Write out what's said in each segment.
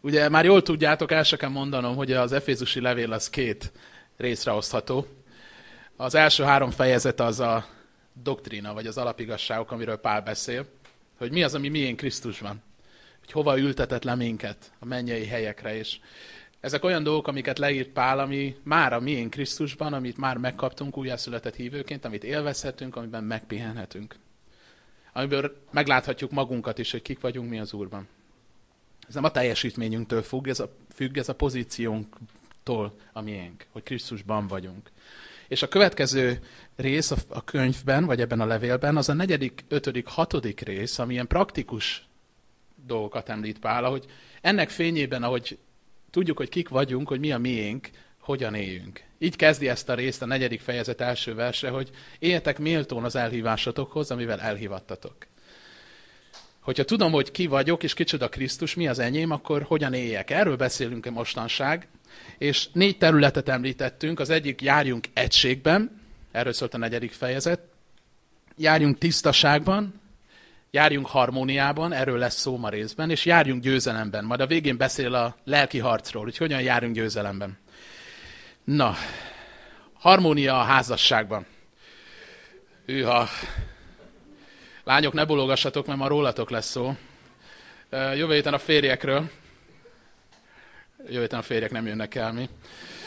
Ugye már jól tudjátok, el se kell mondanom, hogy az efézusi levél az 2 részre osztható. Az első 3 fejezet az a doktrína, vagy az alapigasságok, amiről Pál beszél, hogy mi az, ami miénk Krisztusban. Hogy hova ültetett le minket a mennyei helyekre. És ezek olyan dolgok, amiket leírt Pál, ami már a miénk Krisztusban, amit már megkaptunk újjászületett hívőként, amit élvezhetünk, amiben megpihenhetünk. Amiből megláthatjuk magunkat is, hogy kik vagyunk mi az Úrban. Ez nem a teljesítményünktől függ, ez a pozíciónktól a miénk, hogy Krisztusban vagyunk. És a következő rész a könyvben, vagy ebben a levélben, az a 4., 5., 6. rész, ami ilyen praktikus dolgokat említ Pál, hogy ennek fényében, ahogy tudjuk, hogy kik vagyunk, hogy mi a miénk, hogyan éljünk. Így kezdi ezt a részt a 4. fejezet első verse, hogy éljetek méltón az elhívásotokhoz, amivel elhívattatok. Hogyha tudom, hogy ki vagyok, és kicsoda Krisztus, mi az enyém, akkor hogyan éljek? Erről beszélünk mostanság, és 4 területet említettünk. Az egyik, járjunk egységben, erről szólt a 4. fejezet, járjunk tisztaságban, járjunk harmóniában, erről lesz szó ma részben, és járjunk győzelemben. Majd a végén beszél a lelki harcról, hogy hogyan járjunk győzelemben. Na, harmónia a házasságban. Hűha! Lányok, ne bologassatok, mert ma rólatok lesz szó. Jövő héten a férjekről. Jövő héten a férjek nem jönnek el, mi.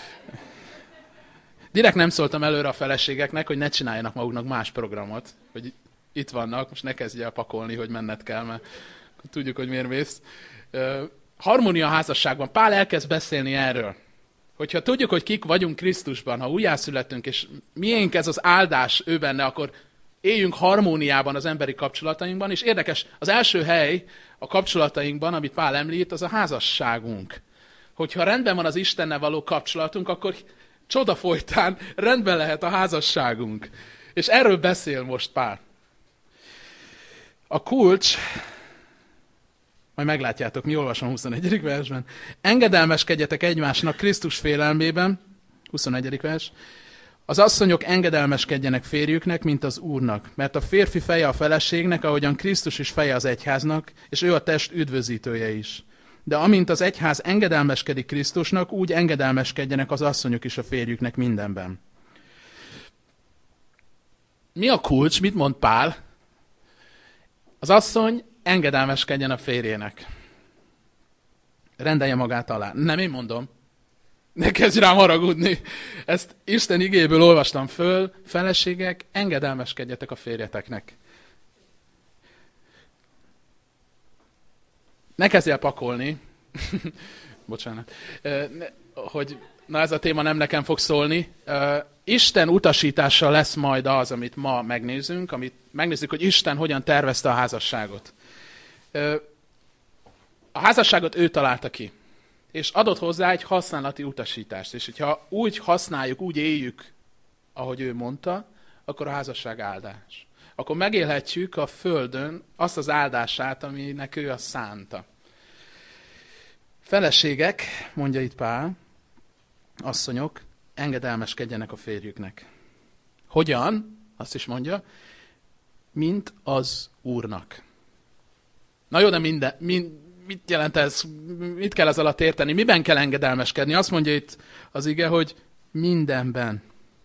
Direkt nem szóltam előre a feleségeknek, hogy ne csináljanak maguknak más programot. Hogy itt vannak, most ne kezdj el pakolni, hogy menned kell, mert tudjuk, hogy miért mész. Harmónia a házasságban. Pál elkezd beszélni erről. Hogyha tudjuk, hogy kik vagyunk Krisztusban, ha újjászületünk, és miénk ez az áldás ő benne, akkor éljünk harmóniában az emberi kapcsolatainkban, és érdekes, az első hely a kapcsolatainkban, amit Pál említ, az a házasságunk. Hogyha rendben van az Istennel való kapcsolatunk, akkor csoda folytán rendben lehet a házasságunk. És erről beszél most Pál. A kulcs, majd meglátjátok, mi olvasom 21. versben, engedelmeskedjetek egymásnak Krisztus félelmében, 21. vers, az asszonyok engedelmeskedjenek férjüknek, mint az Úrnak, mert a férfi feje a feleségnek, ahogyan Krisztus is feje az egyháznak, és ő a test üdvözítője is. De amint az egyház engedelmeskedik Krisztusnak, úgy engedelmeskedjenek az asszonyok is a férjüknek mindenben. Mi a kulcs? Mit mond Pál? Az asszony engedelmeskedjen a férjének. Rendelje magát alá. Nem én mondom. Ne kezdj rám haragudni. Ezt Isten igéből olvastam föl. Feleségek, engedelmeskedjetek a férjeteknek. Ne kezdj el pakolni. Bocsánat. Hogy na ez a téma nem nekem fog szólni. Isten utasítása lesz majd az, amit ma megnézünk, amit megnézzük, hogy Isten hogyan tervezte a házasságot. A házasságot ő találta ki, és adott hozzá egy használati utasítást. És hogyha úgy használjuk, úgy éljük, ahogy ő mondta, akkor a házasság áldás. Akkor megélhetjük a földön azt az áldását, aminek ő azt szánta. Feleségek, mondja itt Pál, asszonyok, engedelmeskedjenek a férjüknek. Hogyan? Azt is mondja, mint az Úrnak. Na jó, de mit jelent ez? Mit kell ez alatt érteni? Miben kell engedelmeskedni? Azt mondja itt az ige, hogy mindenben.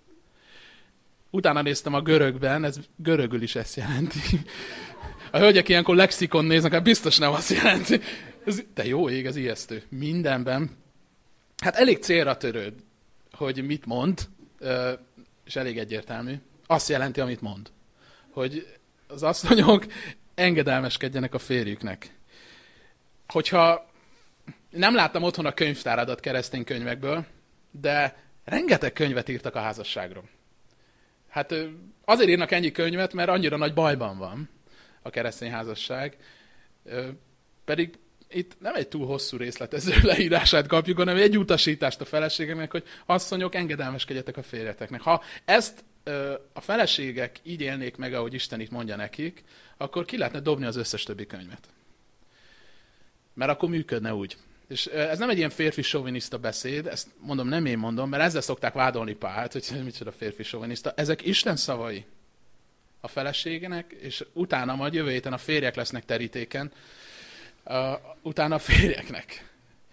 Utána néztem a görögben, ez görögül is ezt jelenti. A hölgyek ilyenkor lexikon néznek, hát biztos nem azt jelenti. Te jó ég, ez ijesztő. Mindenben. Hát elég célra törőd, hogy mit mond, és elég egyértelmű. Azt jelenti, amit mond. Hogy az asszonyok engedelmeskedjenek a férjüknek. Hogyha nem láttam otthon a könyvtáradat keresztény könyvekből, de rengeteg könyvet írtak a házasságról. Hát azért írnak ennyi könyvet, mert annyira nagy bajban van a keresztény házasság. Pedig itt nem egy túl hosszú részletező leírását kapjuk, hanem egy utasítást a feleségeknek, hogy asszonyok, engedelmeskedjetek a férjeteknek. Ha ezt a feleségek így élnék meg, ahogy Isten itt mondja nekik, akkor ki lehetne dobni az összes többi könyvet. Mert akkor működne úgy. És ez nem egy ilyen férfi soviniszta beszéd, ezt mondom, nem én mondom, mert ezzel szokták vádolni Pált, hogy micsoda férfi soviniszta. Ezek Isten szavai a feleségének, és utána majd jövő héten a férjek lesznek terítéken, utána a férjeknek.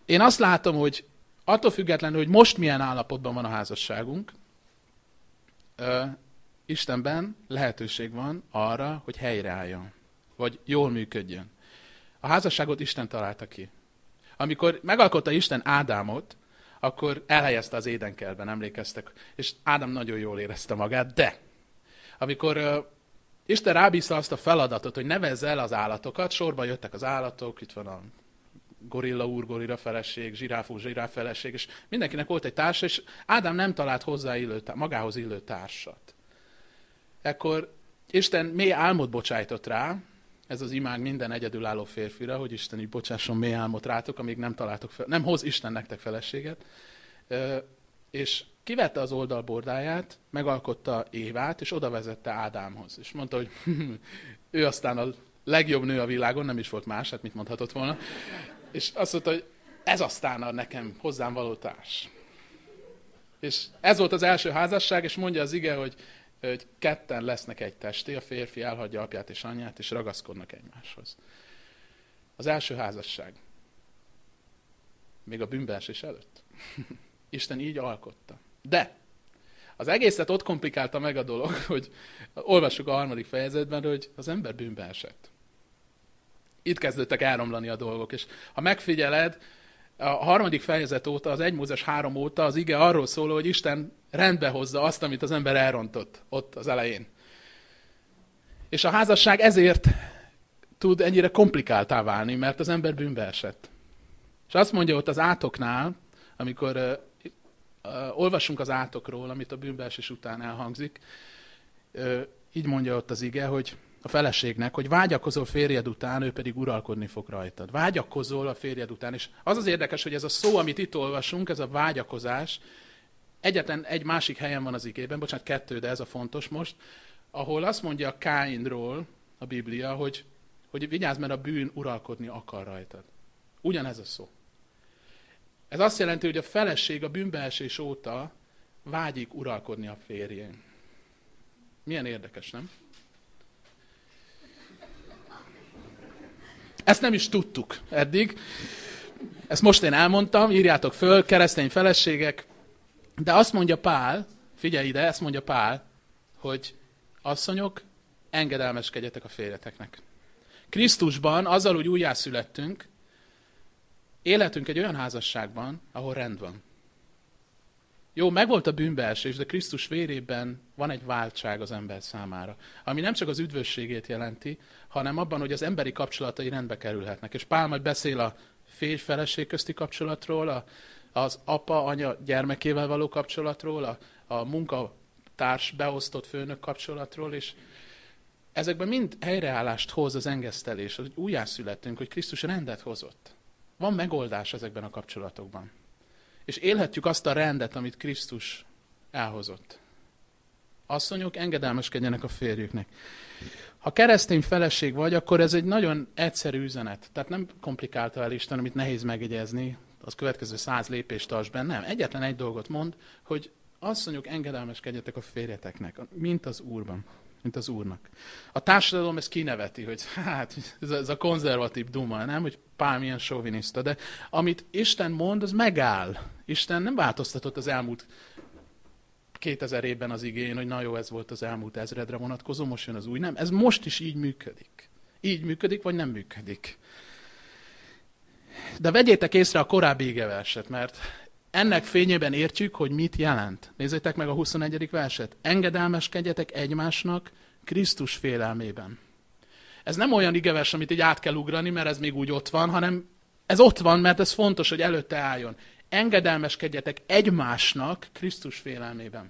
Én azt látom, hogy attól függetlenül, hogy most milyen állapotban van a házasságunk, Istenben lehetőség van arra, hogy helyreálljon, vagy jól működjön. A házasságot Isten találta ki. Amikor megalkotta Isten Ádámot, akkor elhelyezte az édenkertben, emlékeztek, és Ádám nagyon jól érezte magát, de amikor Isten rábízta azt a feladatot, hogy nevezze el az állatokat, sorba jöttek az állatok, itt van a gorilla úr, gorilla feleség, zsiráf úr, zsiráf feleség, és mindenkinek volt egy társa, és Ádám nem talált magához illő társat. Ekkor Isten mély álmot bocsájtott rá, ez az imág minden egyedülálló férfira, hogy Isten így bocsásson mély álmot rátok, amíg nem találtok fel, nem hoz Isten nektek feleséget, és kivette az oldalbordáját, megalkotta Évát, és oda vezette Ádámhoz. És mondta, hogy ő aztán a legjobb nő a világon, nem is volt más, hát mit mondhatott volna. És azt mondta, hogy ez aztán a nekem hozzám való társ. És ez volt az első házasság, és mondja az ige, hogy ketten lesznek egy testé, a férfi elhagyja apját és anyját, és ragaszkodnak egymáshoz. Az első házasság. Még a bűnbeesés előtt. Isten így alkotta. De az egészet ott komplikálta meg a dolog, hogy olvassuk a 3. fejezetben, hogy az ember bűnbe esett. Itt kezdődtek elromlani a dolgok, és ha megfigyeled, a 3. fejezet óta, az 1 Mózes 3 óta az ige arról szól, hogy Isten rendbe hozza azt, amit az ember elrontott ott az elején. És a házasság ezért tud ennyire komplikáltá válni, mert az ember bűnbe esett. És azt mondja ott az átoknál, amikor olvasunk az átokról, amit a bűnbeesés után elhangzik, így mondja ott az ige, hogy a feleségnek, hogy vágyakozol férjed után, ő pedig uralkodni fog rajtad. Vágyakozol a férjed után. És az az érdekes, hogy ez a szó, amit itt olvasunk, ez a vágyakozás, egyetlen egy másik helyen van az igében, bocsánat, 2, de ez a fontos most, ahol azt mondja Káinról a Biblia, hogy vigyázz, mert a bűn uralkodni akar rajtad. Ugyanez a szó. Ez azt jelenti, hogy a feleség a bűnbeesés óta vágyik uralkodni a férjén. Milyen érdekes, nem? Ezt nem is tudtuk eddig. Ezt most én elmondtam, írjátok föl, keresztény feleségek. De azt mondja Pál, figyelj ide, ezt mondja Pál, hogy asszonyok, engedelmeskedjetek a férjeteknek. Krisztusban, azzal, hogy újjászülettünk, élhetünk egy olyan házasságban, ahol rend van. Jó, megvolt a bűnbeesés, de Krisztus vérében van egy váltság az ember számára, ami nem csak az üdvösségét jelenti, hanem abban, hogy az emberi kapcsolatai rendbe kerülhetnek. És Pál majd beszél a férj-feleség közti kapcsolatról, az apa-anya gyermekével való kapcsolatról, a munkatárs beosztott főnök kapcsolatról, és ezekben mind helyreállást hoz az engesztelés, hogy újjászülettünk, hogy Krisztus rendet hozott. Van megoldás ezekben a kapcsolatokban. És élhetjük azt a rendet, amit Krisztus elhozott. Asszonyok, engedelmeskedjenek a férjüknek. Ha keresztény feleség vagy, akkor ez egy nagyon egyszerű üzenet. Tehát nem komplikálta el Isten, amit nehéz megjegyezni, az következő 100 lépést tarts benne. Nem, egyetlen egy dolgot mond, hogy asszonyok, engedelmeskedjetek a férjeteknek, mint az Úrban, mint az Úrnak. A társadalom ezt kineveti, hogy hát ez a konzervatív duma, nem, hogy Pál milyen soviniszta, de amit Isten mond, az megáll. Isten nem változtatott az elmúlt 2000 évben az igén, hogy na jó, ez volt az elmúlt ezredre vonatkozó, most jön az új. Nem, ez most is így működik. Így működik, vagy nem működik. De vegyétek észre a korábbi igeverset, mert ennek fényében értjük, hogy mit jelent. Nézzétek meg a 21. verset. Engedelmeskedjetek egymásnak Krisztus félelmében. Ez nem olyan igevers, amit így át kell ugrani, mert ez még úgy ott van, hanem ez ott van, mert ez fontos, hogy előtte álljon. Engedelmeskedjetek egymásnak Krisztus félelmében.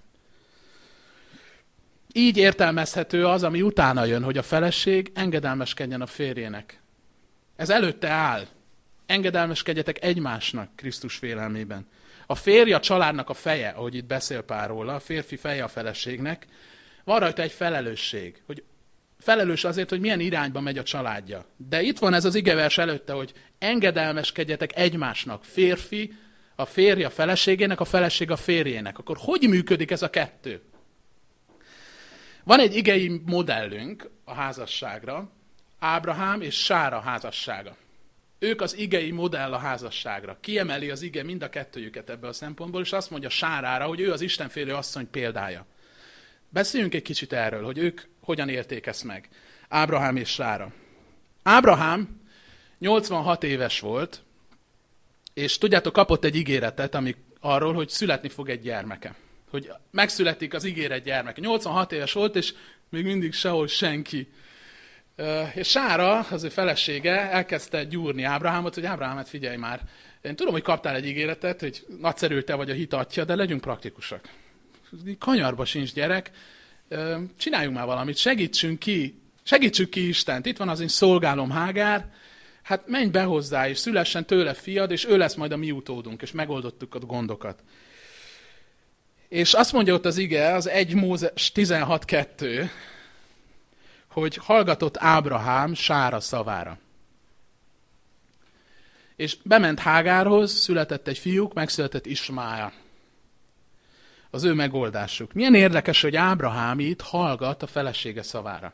Így értelmezhető az, ami utána jön, hogy a feleség engedelmeskedjen a férjének. Ez előtte áll. Engedelmeskedjetek egymásnak Krisztus félelmében. A férj a családnak a feje, ahogy itt beszél Pál róla, a férfi feje a feleségnek. Van rajta egy felelősség, hogy felelős azért, hogy milyen irányba megy a családja. De itt van ez az igevers előtte, hogy engedelmeskedjetek egymásnak. Férfi, a férj a feleségének, a feleség a férjének. Akkor hogy működik ez a kettő? Van egy igei modellünk a házasságra, Ábrahám és Sára házassága. Ők az igei modell a házasságra. Kiemeli az ige mind a kettőjüket ebből a szempontból, és azt mondja Sárára, hogy ő az istenfélő asszony példája. Beszéljünk egy kicsit erről, hogy ők hogyan élték ezt meg. Ábrahám és Sára. Ábrahám 86 éves volt, és tudjátok, kapott egy ígéretet arról, hogy születni fog egy gyermeke. Hogy megszületik az ígéret gyermeke. 86 éves volt, és még mindig sehol senki. És Sára, az ő felesége, elkezdte gyúrni Ábrahámot, hogy Ábrahám, hát figyelj már, én tudom, hogy kaptál egy ígéretet, hogy nagyszerű te vagy a hit atya, de legyünk praktikusak. Kanyarba sincs gyerek, csináljunk már valamit, segítsünk ki Istent. Itt van az én szolgálom Hágár, hát menj be hozzá, és szülessen tőle fiad, és ő lesz majd a mi utódunk, és megoldottuk a gondokat. És azt mondja ott az ige, az 1 Mózes 16:2, hogy hallgatott Ábrahám Sára szavára. És bement Hágárhoz, született egy fiúk, megszületett Ismáel. Az ő megoldásuk. Milyen érdekes, hogy Ábrahám itt hallgat a felesége szavára.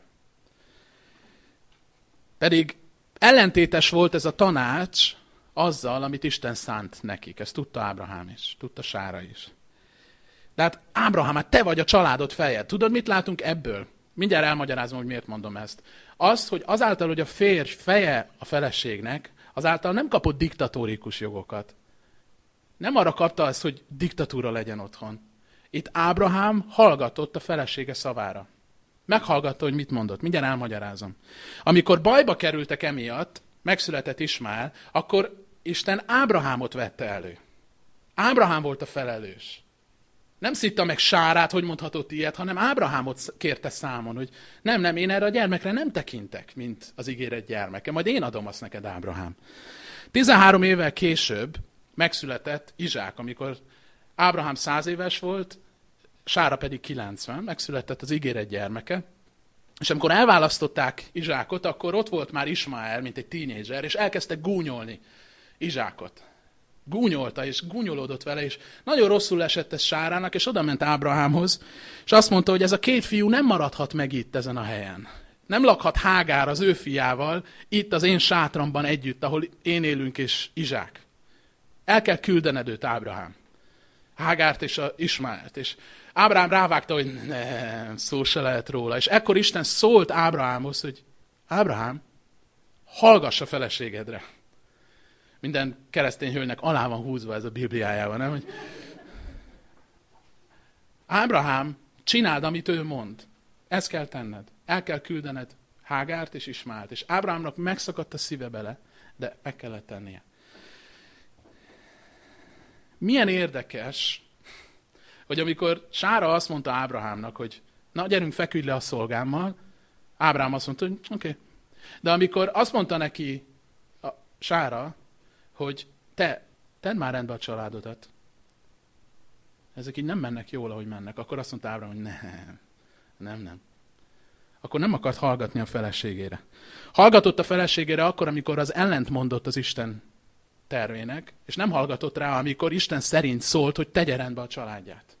Pedig ellentétes volt ez a tanács azzal, amit Isten szánt nekik. Ezt tudta Ábrahám is, tudta Sára is. De hát Ábrahám, hát te vagy a családod feje. Tudod, mit látunk ebből? Mindjárt elmagyarázom, hogy miért mondom ezt. Az, hogy azáltal, hogy a férj feje a feleségnek, azáltal nem kapott diktatórikus jogokat. Nem arra kapta azt, hogy diktatúra legyen otthon. Itt Ábrahám hallgatott a felesége szavára. Meghallgatta, hogy mit mondott. Mindjárt elmagyarázom. Amikor bajba kerültek emiatt, megszületett Ismáel, akkor Isten Ábrahámot vette elő. Ábrahám volt a felelős. Nem szitta meg Sárát, hogy mondhatott ilyet, hanem Ábrahámot kérte számon, hogy nem, én erre a gyermekre nem tekintek, mint az ígéret gyermeke, majd én adom azt neked, Ábrahám. 13 évvel később megszületett Izsák, amikor Ábrahám 100 éves volt, Sára pedig 90, megszületett az ígéret gyermeke, és amikor elválasztották Izsákot, akkor ott volt már Ismáel, mint egy tínédzser, és elkezdtek gúnyolni Izsákot. Gúnyolta, és gúnyolódott vele, és nagyon rosszul esett ez Sárának, és oda ment Ábrahámhoz, és azt mondta, hogy ez a 2 fiú nem maradhat meg itt ezen a helyen. Nem lakhat Hágár az ő fiával, itt az én sátramban együtt, ahol én élünk, és Izsák. El kell küldened őt, Ábrahám. Hágárt és Ismáelt. És Ábrahám rávágta, hogy nem, szó se lehet róla. És ekkor Isten szólt Ábrahámhoz, hogy Ábrahám, hallgass a feleségedre. Minden keresztény hölgynek alá van húzva ez a Bibliájában, nem? Hogy Ábrahám, csináld, amit ő mond. Ezt kell tenned. El kell küldened Hágárt és Ismáelt. És Ábrahámnak megszakadt a szíve bele, de meg kellett tennie. Milyen érdekes, hogy amikor Sára azt mondta Ábrahámnak, hogy na, gyerünk, feküdj le a szolgámmal, Ábrahám azt mondta, hogy oké. De amikor azt mondta neki Sára, hogy tedd már rendbe a családodat, ezek így nem mennek jól, ahogy mennek, akkor azt mondta Ábrahám, hogy nem. Akkor nem akart hallgatni a feleségére. Hallgatott a feleségére akkor, amikor az ellent mondott az Isten tervének, és nem hallgatott rá, amikor Isten szerint szólt, hogy tegye rendbe a családját.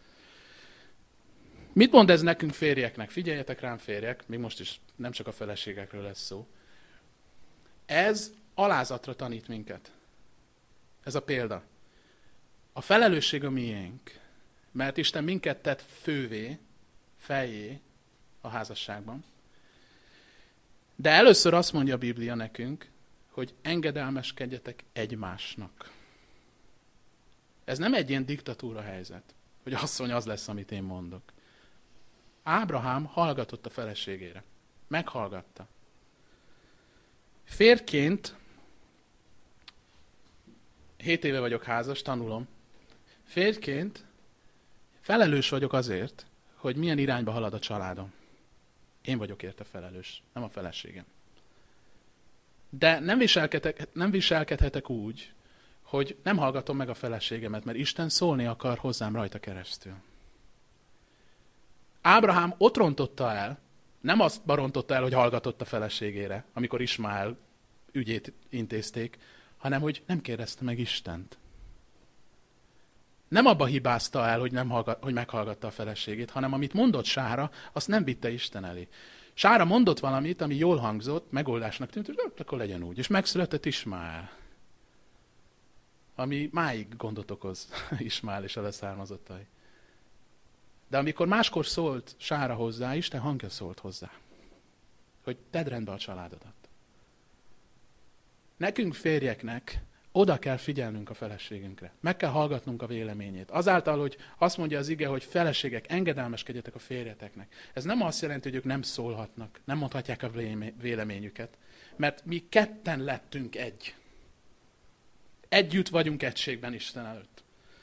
Mit mond ez nekünk férjeknek? Figyeljetek rám, férjek, még most is nem csak a feleségekről lesz szó. Ez alázatra tanít minket. Ez a példa. A felelősség a miénk, mert Isten minket tett fővé, fejjé a házasságban. De először azt mondja a Biblia nekünk, hogy engedelmeskedjetek egymásnak. Ez nem egy ilyen diktatúra helyzet, hogy asszony az lesz, amit én mondok. Ábrahám hallgatott a feleségére. Meghallgatta. Férjként 7 éve vagyok házas, tanulom. Férjként felelős vagyok azért, hogy milyen irányba halad a családom. Én vagyok érte felelős, nem a feleségem. De nem viselkedhetek úgy, hogy nem hallgatom meg a feleségemet, mert Isten szólni akar hozzám rajta keresztül. Ábrahám ott rontotta el, nem azt barontotta el, hogy hallgatott a feleségére, amikor Ismáel ügyét intézték, hanem hogy nem kérdezte meg Istent. Nem abba hibázta el, hogy meghallgatta a feleségét, hanem amit mondott Sára, azt nem vitte Isten elé. Sára mondott valamit, ami jól hangzott, megoldásnak tűnt, hogy akkor legyen úgy. És megszületett Ismael, ami máig gondot okoz Ismael és a leszármazottai. De amikor máskor szólt Sára hozzá, Isten hangja szólt hozzá, hogy tedd rendbe a családodat. Nekünk férjeknek oda kell figyelnünk a feleségünkre. Meg kell hallgatnunk a véleményét. Azáltal, hogy azt mondja az ige, hogy feleségek, engedelmeskedjetek a férjeteknek. Ez nem azt jelenti, hogy ők nem szólhatnak, nem mondhatják a véleményüket. Mert mi ketten lettünk egy. Együtt vagyunk egységben Isten előtt.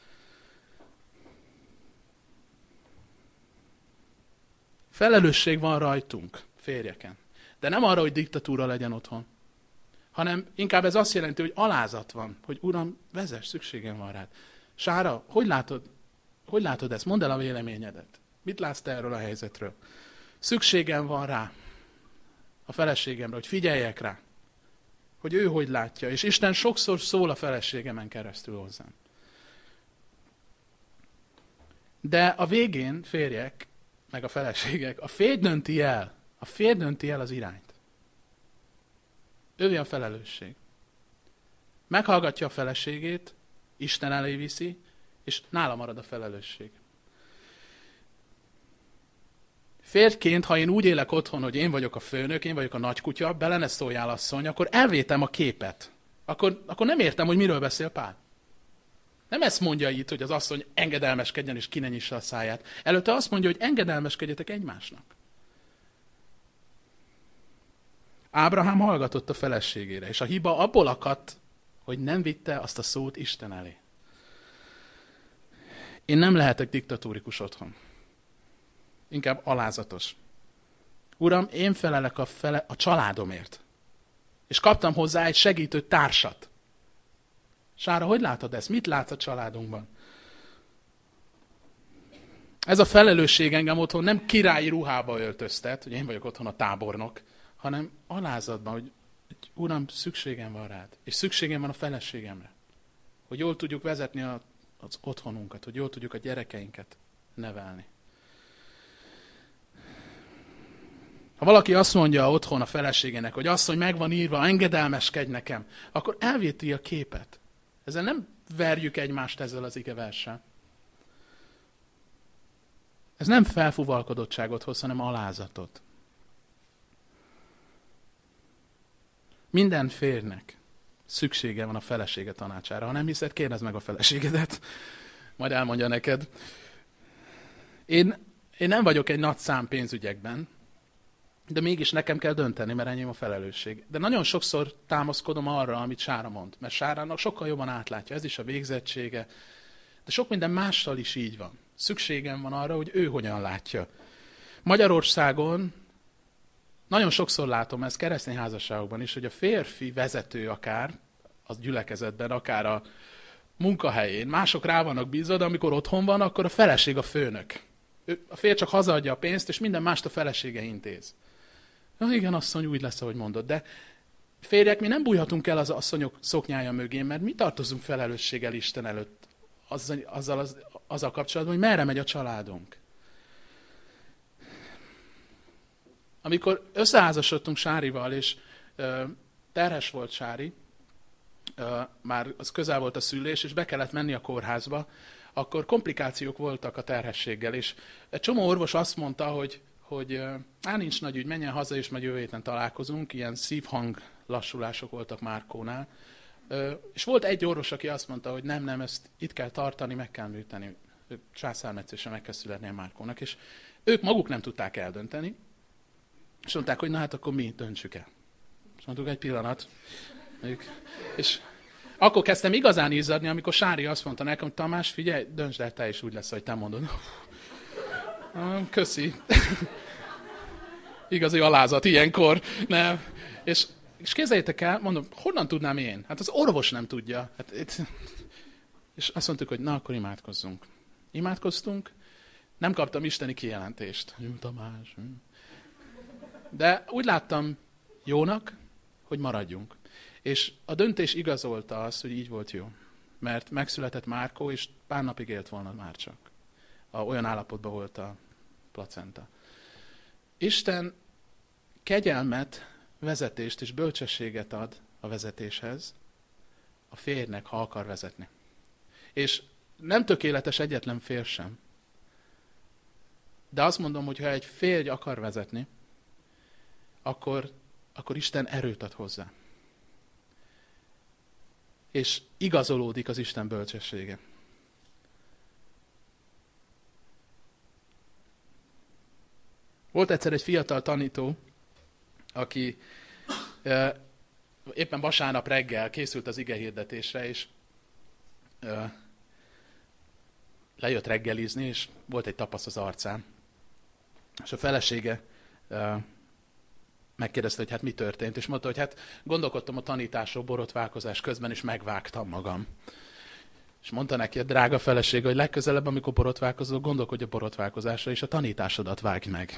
Felelősség van rajtunk, férjeken. De nem arra, hogy diktatúra legyen otthon, hanem inkább ez azt jelenti, hogy alázat van, hogy Uram, vezess, szükségem van rád. Sára, hogy látod ezt? Mondd el a véleményedet. Mit látsz te erről a helyzetről? Szükségem van rá, a feleségemre, hogy figyeljek rá, hogy ő hogy látja. És Isten sokszor szól a feleségemen keresztül hozzám. De a végén, férjek, meg a feleségek, a férj dönti el az irányt. Ővé a felelősség. Meghallgatja a feleségét, Isten elé viszi, és nála marad a felelősség. Férjként, ha én úgy élek otthon, hogy én vagyok a főnök, én vagyok a nagykutya, bele ne szóljál asszony, akkor elvétem a képet. Akkor nem értem, hogy miről beszél Pál. Nem ezt mondja itt, hogy az asszony engedelmeskedjen és ki ne nyissa a száját. Előtte azt mondja, hogy engedelmeskedjetek egymásnak. Ábrahám hallgatott a feleségére, és a hiba abból akadt, hogy nem vitte azt a szót Isten elé. Én nem lehetek diktatórikus otthon. Inkább alázatos. Uram, én felelek a családomért. És kaptam hozzá egy segítő társat. Sára, hogy látod ezt? Mit látsz a családunkban? Ez a felelősség engem otthon nem királyi ruhába öltöztet, hogy én vagyok otthon a tábornok, hanem alázatban, hogy Uram, szükségem van rád. És szükségem van a feleségemre. Hogy jól tudjuk vezetni az otthonunkat, hogy jól tudjuk a gyerekeinket nevelni. Ha valaki azt mondja otthon a feleségének, hogy azt, hogy meg van írva, engedelmeskedj nekem, akkor elvéti a képet. Ezzel nem verjük egymást ezzel az igeverssel. Ez nem felfúvalkodottságot hoz, hanem alázatot. Minden férjnek szüksége van a felesége tanácsára. Ha nem hiszed, kérdezd meg a feleségedet. Majd elmondja neked. Én nem vagyok egy nagy szám pénzügyekben, de mégis nekem kell dönteni, mert enyém a felelősség. De nagyon sokszor támaszkodom arra, amit Sára mond. Mert Sárának sokkal jobban átlátja. Ez is a végzettsége. De sok minden mással is így van. Szükségem van arra, hogy ő hogyan látja. Magyarországon nagyon sokszor látom ezt keresztény házasságokban is, hogy a férfi vezető akár a gyülekezetben, akár a munkahelyén, mások rá vannak bízva, de amikor otthon van, akkor a feleség a főnök. A férj csak hazaadja a pénzt, és minden mást a felesége intéz. Na igen, asszony, úgy lesz, ahogy mondod, de férjek, mi nem bújhatunk el az asszonyok szoknyája mögé, mert mi tartozunk felelősséggel Isten előtt azzal kapcsolatban, hogy merre megy a családunk. Amikor összeházasodtunk Sárival, és terhes volt Sári, már az közel volt a szülés, és be kellett menni a kórházba, akkor komplikációk voltak a terhességgel, és egy csomó orvos azt mondta, hogy nincs nagy ügy, menjen haza, és majd jövő héten találkozunk, ilyen szívhang lassulások voltak Márkónál. És volt egy orvos, aki azt mondta, hogy nem, ezt itt kell tartani, meg kell műteni, császármetszésen meg kell születnie Márkónak, és ők maguk nem tudták eldönteni, és mondták, hogy na hát akkor mi döntsük el. És mondtuk, egy pillanat. És akkor kezdtem igazán izzadni, amikor Sári azt mondta nekem, hogy Tamás, figyelj, döntsd el, te is úgy lesz, hogy te mondod. Köszi. Igazi alázat ilyenkor. Nem. És képzeljétek el, mondom, honnan tudnám én? Hát az orvos nem tudja. És azt mondtuk, hogy na, akkor imádkozzunk. Imádkoztunk, nem kaptam isteni kijelentést. Tamás. De úgy láttam jónak, hogy maradjunk. És a döntés igazolta azt, hogy így volt jó. Mert megszületett Márkó, és pár napig élt volna már csak. Olyan állapotban volt a placenta. Isten kegyelmet, vezetést és bölcsességet ad a vezetéshez a férjnek, ha akar vezetni. És nem tökéletes egyetlen férj sem. De azt mondom, hogy ha egy férj akar vezetni, akkor Isten erőt ad hozzá. És igazolódik az Isten bölcsessége. Volt egyszer egy fiatal tanító, aki éppen vasárnap reggel készült az igehirdetésre, és lejött reggelizni, és volt egy tapasz az arcán. És a felesége megkérdezte, hogy hát mi történt, és mondta, hogy hát gondolkodtam a tanításról borotválkozás közben, és megvágtam magam. És mondta neki a drága felesége, hogy legközelebb, amikor borotválkozol, gondolkodj a borotválkozásra, és a tanításodat vágj meg.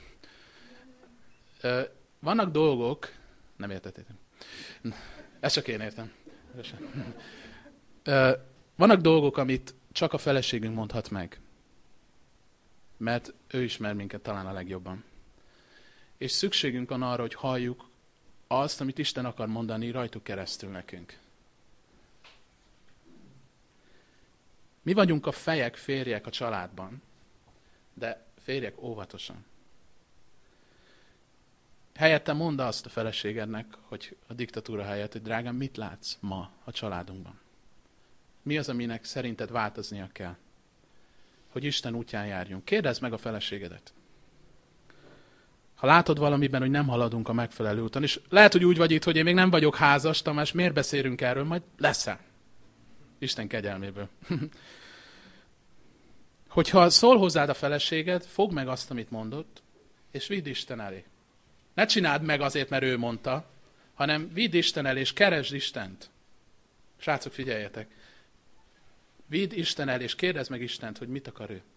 Vannak dolgok, nem értettétek. Ezt csak én értem. Vannak dolgok, amit csak a feleségünk mondhat meg. Mert ő ismer minket talán a legjobban. És szükségünk van arra, hogy halljuk azt, amit Isten akar mondani rajtuk keresztül nekünk. Mi vagyunk a fejek, férjek a családban, de férjek óvatosan. Helyette mondd azt a feleségednek, hogy a diktatúra helyett, hogy drágám, mit látsz ma a családunkban? Mi az, aminek szerinted változnia kell? Hogy Isten útján járjunk. Kérdezd meg a feleségedet. Ha látod valamiben, hogy nem haladunk a megfelelő úton, és lehet, hogy úgy vagy itt, hogy én még nem vagyok házas, Tamás, miért beszélünk erről? Majd leszel. Isten kegyelméből. Hogyha szól hozzád a feleséged, fogd meg azt, amit mondott, és vidd Isten elé. Ne csináld meg azért, mert ő mondta, hanem vidd Isten elé, és keresd Istent. Srácok, figyeljetek! Vidd Isten elé, és kérdezd meg Istent, hogy mit akar ő.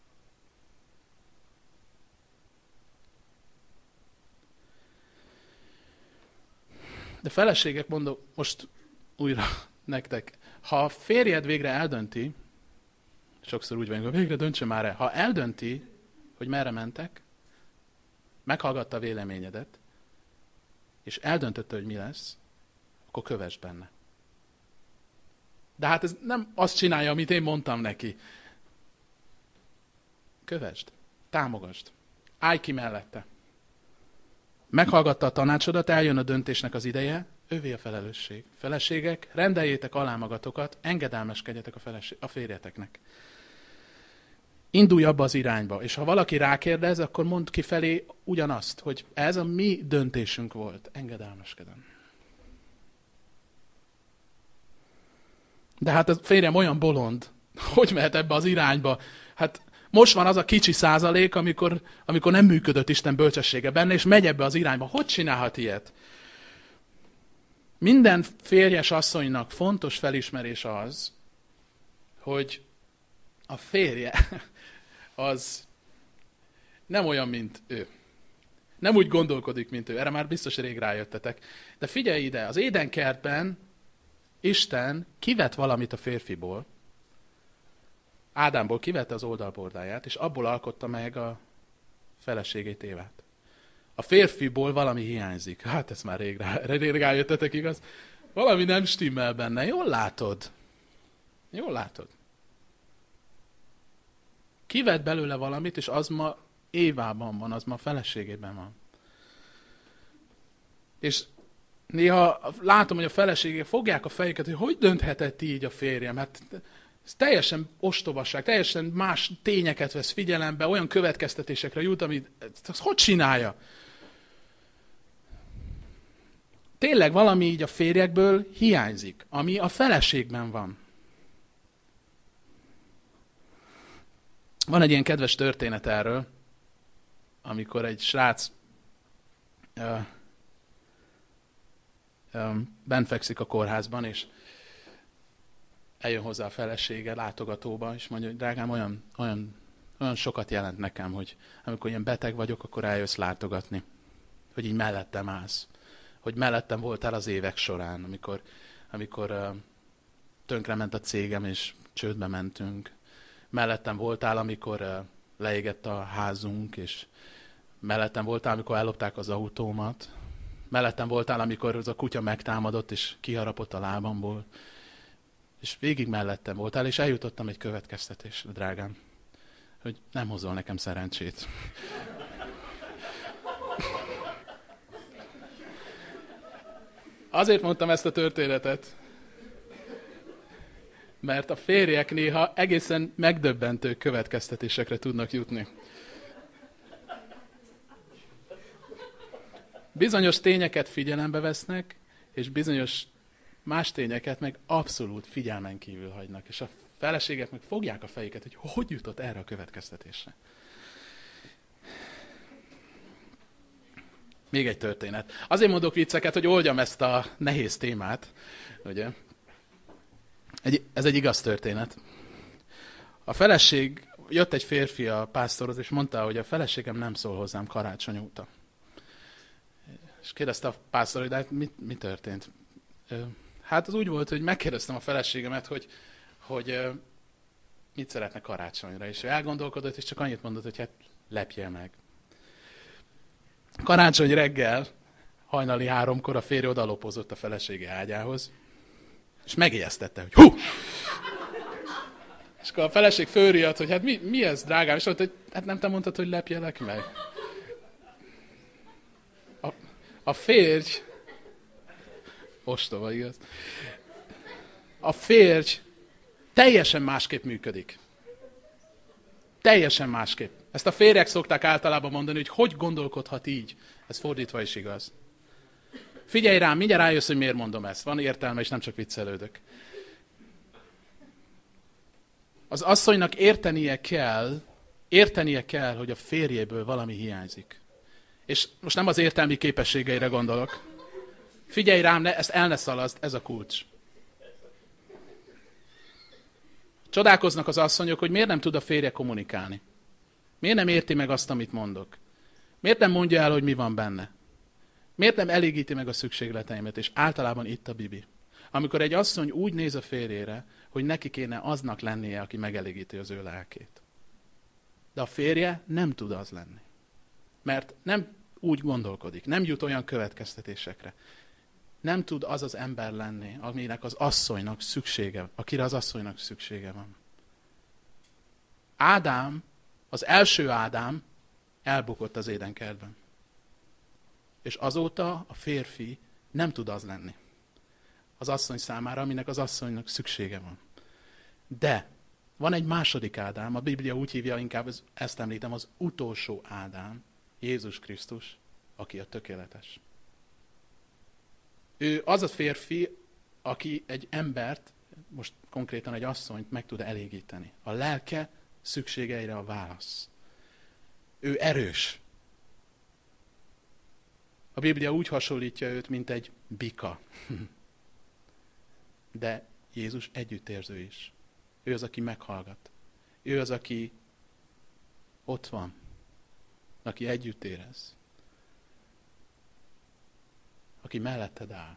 De feleségek, mondom most újra nektek, ha a férjed végre eldönti, sokszor úgy vagyunk, hogy végre döntse már el, ha eldönti, hogy merre mentek, meghallgatta a véleményedet, és eldöntötte, hogy mi lesz, akkor kövess benne. De hát ez nem azt csinálja, amit én mondtam neki. Kövesd, támogasd, állj ki mellette. Meghallgatta a tanácsodat, eljön a döntésnek az ideje, ővé a felelősség. Feleségek, rendeljétek alá magatokat, engedelmeskedjetek a férjeteknek. Indulj abba az irányba, és ha valaki rákérdez, akkor mondd ki felé ugyanazt, hogy ez a mi döntésünk volt, engedelmeskedem. De hát a férjem olyan bolond, hogy mehet ebbe az irányba? Hát most van az a kicsi százalék, amikor nem működött Isten bölcsessége benne, és megy ebbe az irányba. Hogy csinálhat ilyet? Minden férjes asszonynak fontos felismerés az, hogy a férje az nem olyan, mint ő. Nem úgy gondolkodik, mint ő. Erre már biztos rég rájöttetek. De figyelj ide, az édenkertben Isten kivett valamit a férfiból, Ádámból kivette az oldalbordáját, és abból alkotta meg a feleségét, Évát. A férfiból valami hiányzik. Hát ezt már rég rájöttetek, igaz? Valami nem stimmel benne. Jól látod. Jól látod. Kivett belőle valamit, és az ma Évában van, az ma a feleségében van. És néha látom, hogy a feleségek fogják a fejüket, hogy dönthetett így a férjem? Hát ez teljesen ostobaság, teljesen más tényeket vesz figyelembe, olyan következtetésekre jut, amit hogy csinálja? Tényleg valami így a férjekből hiányzik, ami a feleségben van. Van egy ilyen kedves történet erről, amikor egy srác bent fekszik a kórházban, és eljön hozzá a felesége látogatóba, és mondja, hogy drágám, olyan sokat jelent nekem, hogy amikor ilyen beteg vagyok, akkor eljössz látogatni. Hogy így mellettem állsz. Hogy mellettem voltál az évek során, amikor tönkrement a cégem, és csődbe mentünk. Mellettem voltál, amikor leégett a házunk, és Mellettem voltál, amikor ellopták az autómat. Mellettem voltál, amikor az a kutya megtámadott, és kiharapott a lábamból. És végig mellettem voltál, és eljutottam egy következtetésre, drágám, hogy nem hozol nekem szerencsét. Azért mondtam ezt a történetet, mert a férjek néha egészen megdöbbentő következtetésekre tudnak jutni. Bizonyos tényeket figyelembe vesznek, és bizonyos más tényeket meg abszolút figyelmen kívül hagynak. És a feleségek meg fogják a fejüket, hogy jutott erre a következtetésre. Még egy történet. Azért mondok vicceket, hogy oldjam ezt a nehéz témát. Ugye? Ez egy igaz történet. A feleség, jött egy férfi a pásztorhoz, és mondta, hogy a feleségem nem szól hozzám karácsony óta. És kérdezte a pásztor, hogy de hát mi történt? Hát az úgy volt, hogy megkérdeztem a feleségemet, hogy mit szeretne karácsonyra. És ő elgondolkodott, és csak annyit mondott, hogy hát lepjél meg. Karácsony reggel, hajnali 3-kor a férj odalopozott a felesége ágyához, és megijesztette, hogy hú! És akkor a feleség fölriadt, hogy hát mi ez, drágám? És mondta, hogy hát nem te mondtad, hogy lepjelek meg? A férj, ostoba, igaz? A férj teljesen másképp működik. Teljesen másképp. Ezt a férjek szokták általában mondani, hogy gondolkodhat így. Ez fordítva is igaz. Figyelj rám, mindjárt rájössz, hogy miért mondom ezt. Van értelme, és nem csak viccelődök. Az asszonynak értenie kell, hogy a férjéből valami hiányzik. És most nem az értelmi képességeire gondolok. Figyelj rám, ezt el ne szalaszd, ez a kulcs. Csodálkoznak az asszonyok, hogy miért nem tud a férje kommunikálni. Miért nem érti meg azt, amit mondok? Miért nem mondja el, hogy mi van benne? Miért nem elégíti meg a szükségleteimet? És általában itt a bibi. Amikor egy asszony úgy néz a férjére, hogy neki kéne aznak lennie, aki megelégíti az ő lelkét. De a férje nem tud az lenni. Mert nem úgy gondolkodik, nem jut olyan következtetésekre. Nem tud az az ember lenni, aminek az asszonynak szüksége, akire az asszonynak szüksége van. Ádám, az első Ádám elbukott az édenkertben. És azóta a férfi nem tud az lenni. Az asszony számára, aminek az asszonynak szüksége van. De van egy második Ádám, a Biblia úgy hívja, inkább ezt említem, az utolsó Ádám, Jézus Krisztus, aki a tökéletes. Ő az a férfi, aki egy embert, most konkrétan egy asszonyt meg tud elégíteni. A lelke szükségeire a válasz. Ő erős. A Biblia úgy hasonlítja őt, mint egy bika. De Jézus együttérző is. Ő az, aki meghallgat. Ő az, aki ott van. Aki együtt érez. Aki melletted áll.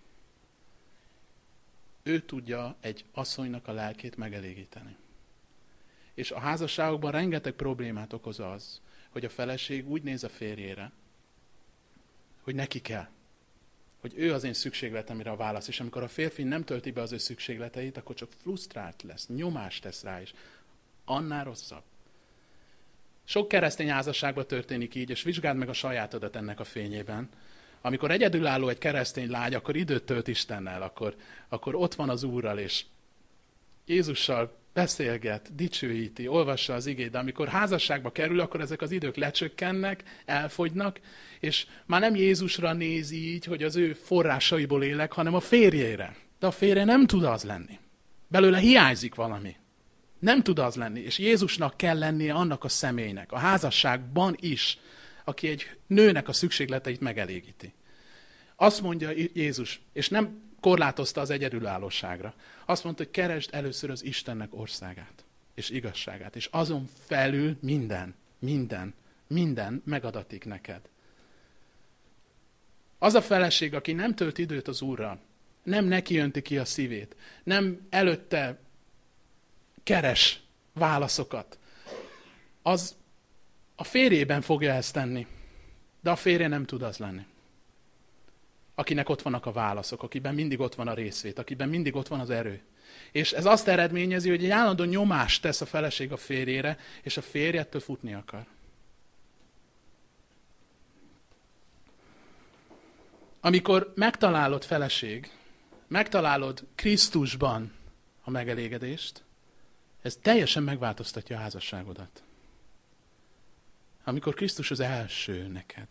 Ő tudja egy asszonynak a lelkét megelégíteni. És a házasságokban rengeteg problémát okoz az, hogy a feleség úgy néz a férjére, hogy neki kell. Hogy ő az én szükségletemre a válasz. És amikor a férfi nem tölti be az ő szükségleteit, akkor csak frusztrált lesz, nyomást tesz rá is. Annál rosszabb. Sok keresztény házasságban történik így, és vizsgáld meg a sajátodat ennek a fényében. Amikor egyedülálló egy keresztény lány, akkor időt tölt Istennel, akkor ott van az Úrral, és Jézussal beszélget, dicsőíti, olvassa az igét, de amikor házasságba kerül, akkor ezek az idők lecsökkennek, elfogynak, és már nem Jézusra néz így, hogy az ő forrásaiból élek, hanem a férjére. De a férje nem tud az lenni. Belőle hiányzik valami. Nem tud az lenni, és Jézusnak kell lennie annak a személynek, a házasságban is, aki egy nőnek a szükségleteit megelégíti. Azt mondja Jézus, és nem korlátozta az egyedülállóságra. Azt mondta, hogy keresd először az Istennek országát és igazságát, és azon felül minden megadatik neked. Az a feleség, aki nem tölt időt az Úrral, nem neki önti ki a szívét, nem előtte keres válaszokat, az A férjében fogja ezt tenni, de a férje nem tud az lenni. Akinek ott vannak a válaszok, akiben mindig ott van a részvét, akiben mindig ott van az erő. És ez azt eredményezi, hogy egy állandó nyomást tesz a feleség a férjére, és a férj ettől futni akar. Amikor megtalálod feleség, megtalálod Krisztusban a megelégedést, ez teljesen megváltoztatja a házasságodat. Amikor Krisztus az első neked.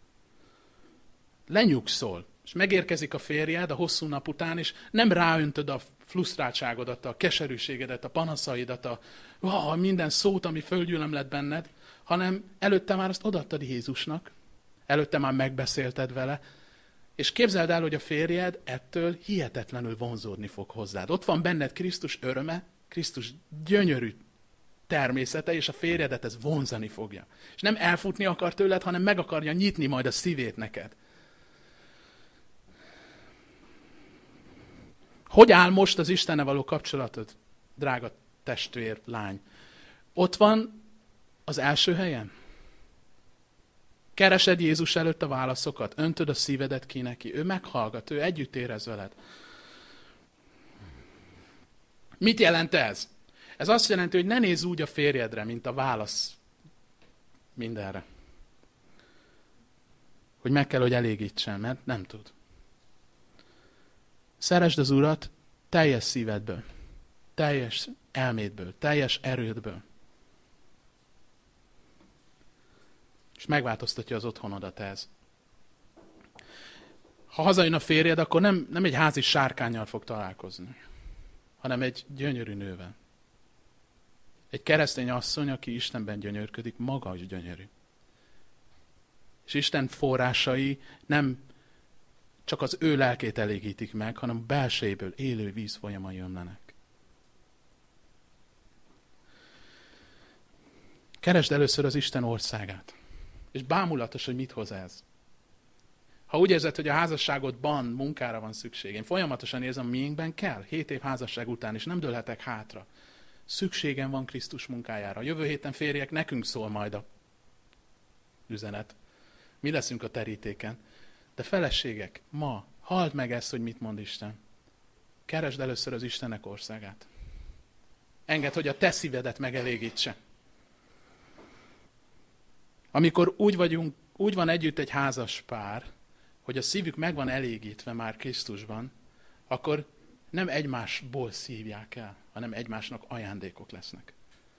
Lenyugszol, és megérkezik a férjed a hosszú nap után, és nem ráöntöd a frusztráltságodat, a keserűségedet, a panaszaidat, minden szót, ami földgyűlöm lett benned, hanem előtte már azt odaadtad Jézusnak, előtte már megbeszélted vele, és képzeld el, hogy a férjed ettől hihetetlenül vonzódni fog hozzád. Ott van benned Krisztus öröme, Krisztus gyönyörű természete, és a férjedet ez vonzani fogja. És nem elfutni akar tőled, hanem meg akarja nyitni majd a szívét neked. Hogy áll most az Istennel való kapcsolatod, drága testvér, lány? Ott van az első helyen? Keresed Jézus előtt a válaszokat, öntöd a szívedet ki neki, ő meghallgat, ő együtt érez veled. Mit jelent ez? Ez azt jelenti, hogy ne nézz úgy a férjedre, mint a válasz mindenre. Hogy meg kell, hogy elégítsen, mert nem tud. Szeresd az Urat teljes szívedből, teljes elmédből, teljes erődből. És megváltoztatja az otthonodat ez. Ha hazajön a férjed, akkor nem egy házi sárkánnyal fog találkozni, hanem egy gyönyörű nővel. Egy keresztény asszony, aki Istenben gyönyörködik, maga is gyönyörű. És Isten forrásai nem csak az ő lelkét elégítik meg, hanem belsejéből élő víz folyamai ömlenek. Keresd először az Isten országát. És bámulatos, hogy mit hoz ez. Ha úgy érzed, hogy a házasságodban munkára van szükség, én folyamatosan érzem, miénkben kell, 7 év házasság után, és nem dőlhetek hátra. Szükségem van Krisztus munkájára. Jövő héten férjek, nekünk szól majd a üzenet. Mi leszünk a terítéken. De feleségek, ma halld meg ezt, hogy mit mond Isten. Keresd először az Istennek országát. Engedd, hogy a te szívedet megelégítse. Amikor úgy van együtt egy házas pár, hogy a szívük meg van elégítve már Krisztusban, akkor nem egymásból szívják el, hanem egymásnak ajándékok lesznek.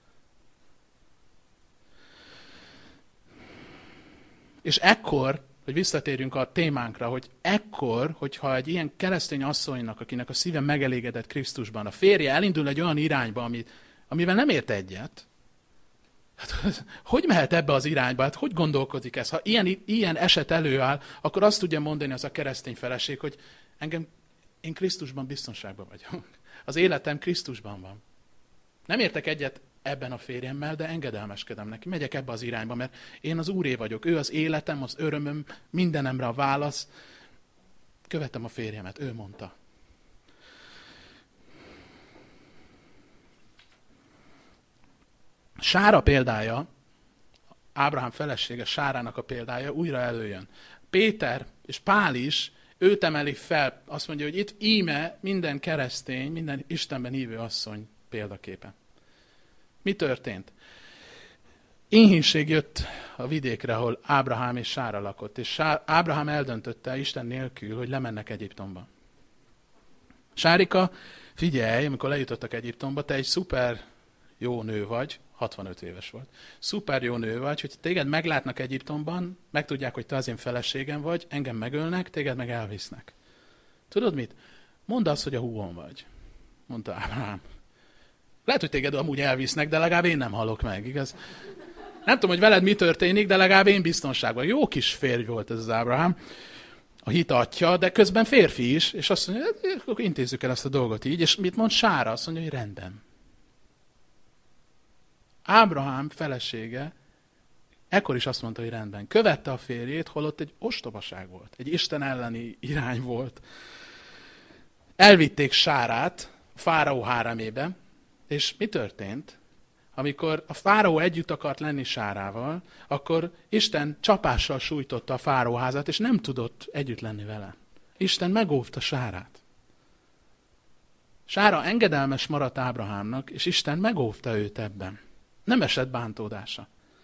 És ekkor, hogy visszatérjünk a témánkra, hogy ekkor, hogyha egy ilyen keresztény asszonynak, akinek a szíve megelégedett Krisztusban, a férje elindul egy olyan irányba, amivel nem ért egyet, hát, hogy mehet ebbe az irányba? Hát hogy gondolkodik ez? Ha ilyen eset előáll, akkor azt tudja mondani az a keresztény feleség, hogy én Krisztusban biztonságban vagyok. Az életem Krisztusban van. Nem értek egyet ebben a férjemmel, de engedelmeskedem neki. Megyek ebbe az irányba, mert én az Úré vagyok. Ő az életem, az örömöm, mindenemre a válasz. Követem a férjemet, ő mondta. Sára példája, Ábrahám felesége Sárának a példája újra előjön. Péter és Pál is őt emeli fel, azt mondja, hogy itt íme minden keresztény, minden Istenben hívő asszony példaképe. Mi történt? Éhínség jött a vidékre, ahol Ábrahám és Sára lakott, és Ábrahám eldöntötte Isten nélkül, hogy lemennek Egyiptomba. Sárika, figyelj, amikor lejutottak Egyiptomba, te egy szuper jó nő vagy, 65 éves volt. Szuper jó nő vagy, hogy téged meglátnak Egyiptomban, megtudják, hogy te az én feleségem vagy, engem megölnek, téged meg elvisznek. Tudod mit? Mondd azt, hogy a húgom vagy, mondta Ábrahám. Lehet, hogy téged amúgy elvisznek, de legalább én nem halok meg, igaz? Nem tudom, hogy veled mi történik, de legalább én biztonságban. Jó kis férj volt ez az Ábrahám, a hit atya, de közben férfi is, és azt mondja, akkor intézzük el ezt a dolgot így, és mit mond Sára? Azt mondja, hogy rendben. Ábrahám felesége ekkor is azt mondta, hogy rendben. Követte a férjét, holott egy ostobaság volt. Egy Isten elleni irány volt. Elvitték Sárát a fáraó háremébe, és mi történt? Amikor a fáraó együtt akart lenni Sárával, akkor Isten csapással sújtotta a fáraóházát, és nem tudott együtt lenni vele. Isten megóvta Sárát. Sára engedelmes maradt Ábrahámnak, és Isten megóvta őt ebben. Nem esett bántódása.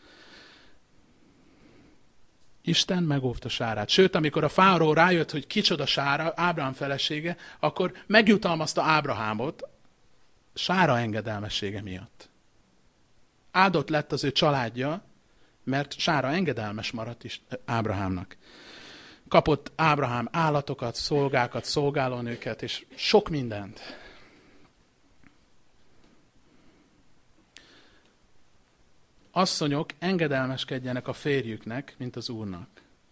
Isten megóvta Sárát. Sőt, amikor a fáraó rájött, hogy kicsoda Sára, Ábrahám felesége, akkor megjutalmazta Ábrahámot Sára engedelmessége miatt. Áldott lett az ő családja, mert Sára engedelmes maradt is Ábrahámnak. Kapott Ábrahám állatokat, szolgákat, szolgálónőket, és sok mindent. Asszonyok, engedelmeskedjenek a férjüknek, mint az Úrnak.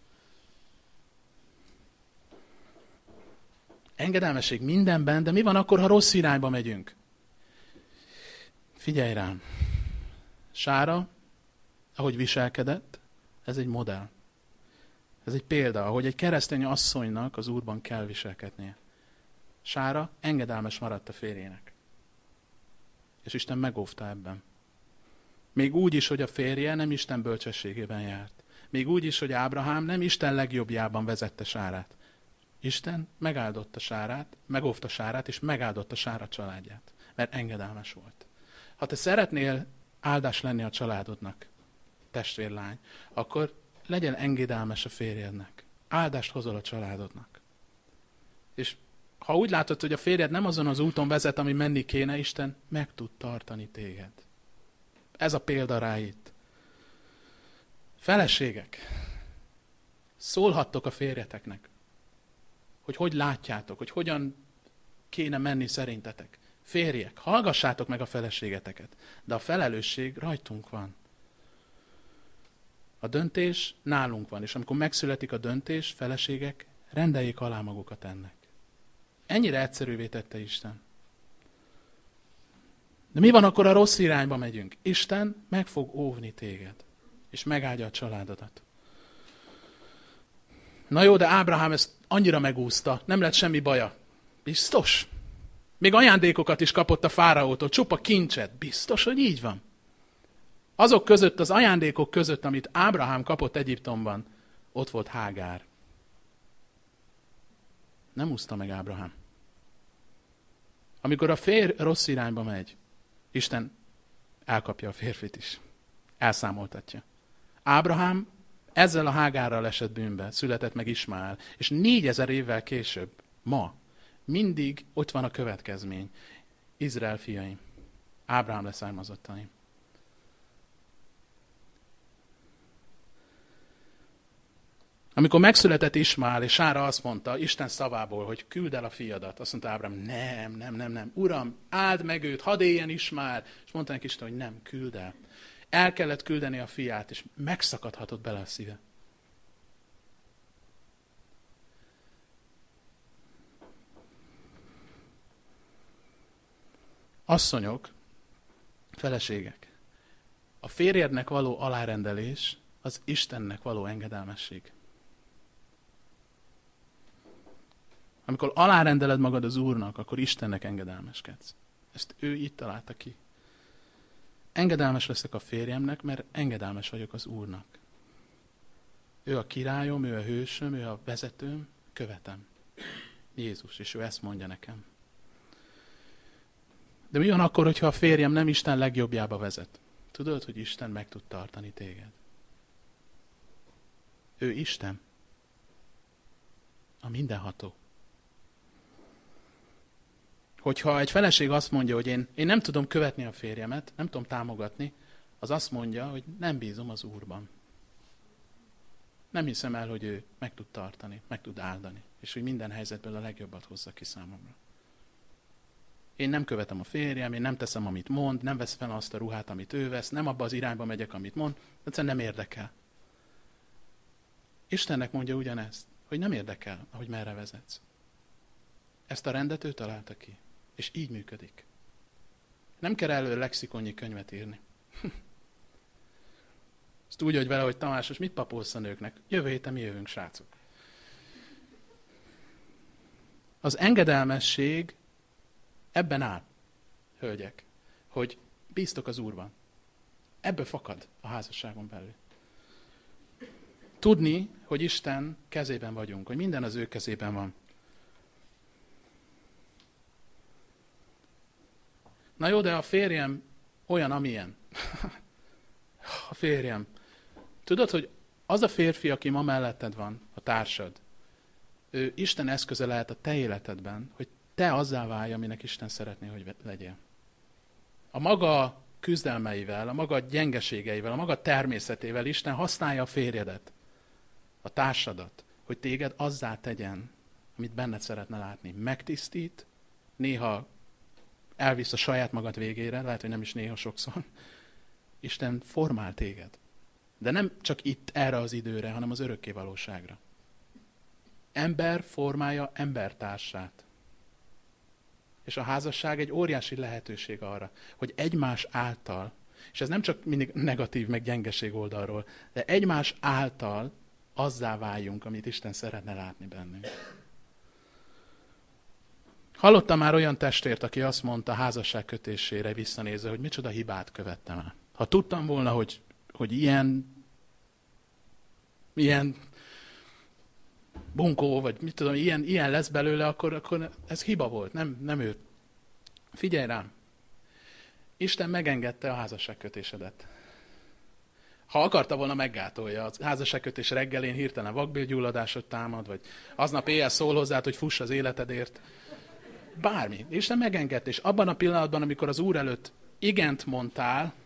Engedelmesség mindenben, de mi van akkor, ha rossz irányba megyünk? Figyelj rám! Sára, ahogy viselkedett, ez egy modell. Ez egy példa, ahogy egy keresztény asszonynak az Úrban kell viselkednie. Sára engedelmes maradt a férjének. És Isten megóvta ebben. Még úgy is, hogy a férje nem Isten bölcsességében járt. Még úgy is, hogy Ábrahám nem Isten legjobbjában vezette Sárát. Isten megáldotta Sárát, megóvta Sárát, és megáldotta Sára családját. Mert engedelmes volt. Ha te szeretnél áldás lenni a családodnak, testvérlány, akkor legyen engedelmes a férjednek. Áldást hozol a családodnak. És ha úgy látod, hogy a férjed nem azon az úton vezet, ami menni kéne, Isten meg tud tartani téged. Ez a példa rá itt. Feleségek, szólhattok a férjeteknek, hogy látjátok, hogy hogyan kéne menni szerintetek. Férjek, hallgassátok meg a feleségeteket, de a felelősség rajtunk van. A döntés nálunk van, és amikor megszületik a döntés, feleségek, rendeljék alá magukat ennek. Ennyire egyszerűvé tette Isten. De mi van akkor, a rossz irányba megyünk? Isten meg fog óvni téged, és megáldja a családodat. Na jó, de Ábrahám ezt annyira megúszta, nem lett semmi baja. Biztos? Még ajándékokat is kapott a fáraótól, csupa kincset. Biztos, hogy így van? Azok között, az ajándékok között, amit Ábrahám kapott Egyiptomban, ott volt Hágár. Nem úszta meg Ábrahám. Amikor a férj rossz irányba megy, Isten elkapja a férfit is. Elszámoltatja. Ábrahám ezzel a Hágárral esett bűnbe, született meg Ismael, és 4000 évvel később, ma, mindig ott van a következmény. Izrael fiaim, Ábrahám leszármazottaim. Amikor megszületett Ismael, és Sára azt mondta, Isten szavából, hogy küld el a fiadat, azt mondta Ábrahám, nem. Uram, áld meg őt, hadd éljen Ismael. És mondta neki Isten, hogy nem, küld el. El kellett küldeni a fiát, és megszakadhatott bele a szíve. Asszonyok, feleségek, a férjednek való alárendelés az Istennek való engedelmesség. Amikor alárendeled magad az Úrnak, akkor Istennek engedelmeskedsz. Ezt ő itt találta ki. Engedelmes leszek a férjemnek, mert engedelmes vagyok az Úrnak. Ő a királyom, ő a hősöm, ő a vezetőm, követem. Jézus, és ő ezt mondja nekem. De mi van akkor, hogyha a férjem nem Isten legjobbjába vezet? Tudod, hogy Isten meg tud tartani téged. Ő Isten. A mindenható. Hogyha egy feleség azt mondja, hogy én nem tudom követni a férjemet, nem tudom támogatni, az azt mondja, hogy nem bízom az Úrban. Nem hiszem el, hogy ő meg tud tartani, meg tud áldani, és hogy minden helyzetből a legjobbat hozza ki számomra. Én nem követem a férjem, én nem teszem, amit mond, nem vesz fel azt a ruhát, amit ő vesz, nem abba az irányba megyek, amit mond, egyszerűen nem érdekel. Istennek mondja ugyanezt, hogy nem érdekel, ahogy merre vezetsz. Ezt a rendet ő találta ki, és így működik. Nem kell elő lexikonnyi könyvet írni. Ezt úgy, hogy vele, hogy Tamásos, mit papolsz a nőknek? Jövő héten mi jövünk, srácok. Az engedelmesség ebben áll, hölgyek, hogy bíztok az Úrban. Ebből fakad a házasságon belül. Tudni, hogy Isten kezében vagyunk, hogy minden az ő kezében van. Na jó, de a férjem olyan, amilyen. A férjem. Tudod, hogy az a férfi, aki ma melletted van, a társad, ő Isten eszköze lehet a te életedben, hogy te azzá válj, aminek Isten szeretné, hogy legyél. A maga küzdelmeivel, a maga gyengeségeivel, a maga természetével Isten használja a férjedet, a társadat, hogy téged azzá tegyen, amit benned szeretne látni. Megtisztít, néha elvisz a saját magad végére, lehet, hogy nem is néha, sokszor. Isten formál téged. De nem csak itt, erre az időre, hanem az örökké valóságra. Ember formálja embertársát. És a házasság egy óriási lehetőség arra, hogy egymás által, és ez nem csak mindig negatív, meg gyengeség oldalról, de egymás által azzá váljunk, amit Isten szeretne látni bennünk. Hallottam már olyan testvért, aki azt mondta házasság kötésére visszanézve, hogy micsoda hibát követtem el. Ha tudtam volna, hogy ilyen bunkó, vagy mit tudom, ilyen lesz belőle, akkor ez hiba volt, nem ő. Figyelj rám! Isten megengedte a házasságkötésedet. Ha akarta volna, meggátolja. A házasságkötés reggelén hirtelen vakbélgyulladásod támad, vagy aznap éjjel szól hozzád, hogy fuss az életedért. Bármi. Isten megengedte, és abban a pillanatban, amikor az Úr előtt igent mondtál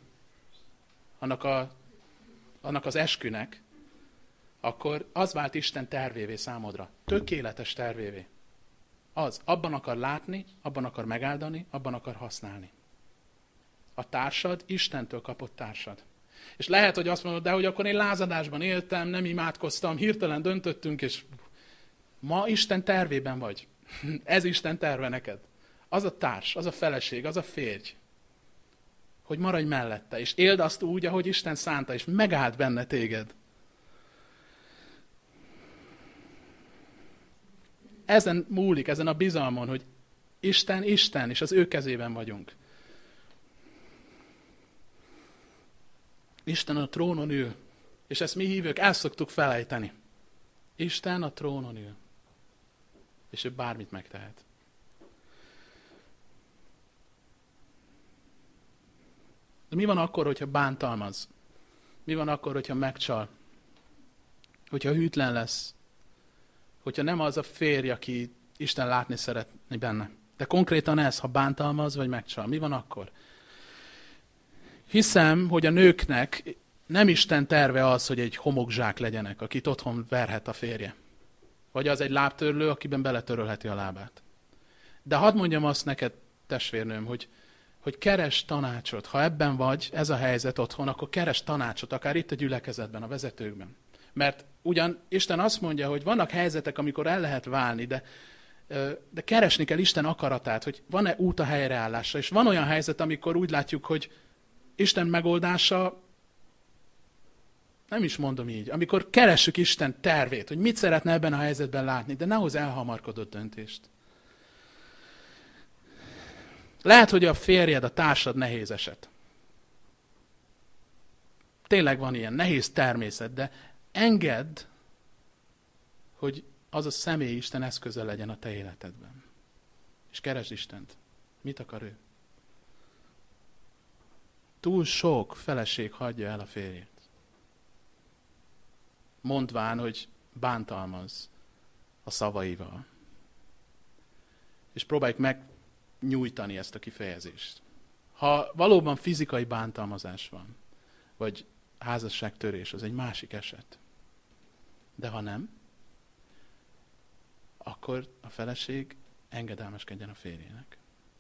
annak az eskünek, akkor az vált Isten tervévé számodra. Tökéletes tervévé. Abban akar látni, abban akar megáldani, abban akar használni. A társad Istentől kapott társad. És lehet, hogy azt mondod, de hogy akkor én lázadásban éltem, nem imádkoztam, hirtelen döntöttünk, és ma Isten tervében vagy. Ez Isten terve neked. Az a társ, az a feleség, az a férj, hogy maradj mellette, és éld azt úgy, ahogy Isten szánta, és megáld benne téged. Ezen múlik, ezen a bizalmon, hogy Isten, és az ő kezében vagyunk. Isten a trónon ül, és ezt mi hívők el szoktuk felejteni. Isten a trónon ül, és ő bármit megtehet. De mi van akkor, hogyha bántalmaz? Mi van akkor, hogyha megcsal? Hogyha hűtlen lesz? Hogyha nem az a férj, aki Isten látni szeretné benne. De konkrétan ez, ha bántalmaz vagy megcsal. Mi van akkor? Hiszem, hogy a nőknek nem Isten terve az, hogy egy homokzsák legyenek, akit otthon verhet a férje. Vagy az egy lábtörlő, akiben beletörölheti a lábát. De hadd mondjam azt neked, testvérnőm, hogy keres tanácsot. Ha ebben vagy, ez a helyzet otthon, akkor keres tanácsot, akár itt a gyülekezetben, a vezetőkben. Mert ugyan Isten azt mondja, hogy vannak helyzetek, amikor el lehet válni, de keresni kell Isten akaratát, hogy van-e út a helyreállásra. És van olyan helyzet, amikor úgy látjuk, hogy Isten megoldása, nem is mondom így, amikor keressük Isten tervét, hogy mit szeretne ebben a helyzetben látni, de ne hoz elhamarkodott döntést. Lehet, hogy a férjed, a társad nehéz eset. Tényleg van ilyen, nehéz természet, de engedd, hogy az a személy Isten eszköze legyen a te életedben. És keresd Istent. Mit akar ő? Túl sok feleség hagyja el a férjét. Mondván, hogy bántalmaz a szavaival. És próbáljuk megnyújtani ezt a kifejezést. Ha valóban fizikai bántalmazás van, vagy házasságtörés, az egy másik eset. De ha nem, akkor a feleség engedelmeskedjen a férjének.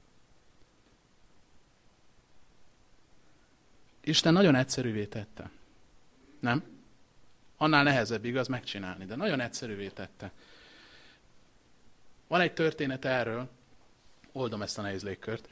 Isten nagyon egyszerűvé tette. Nem? Annál nehezebb, igaz, megcsinálni, de nagyon egyszerűvé tette. Van egy történet erről, oldom ezt a nehéz légkört.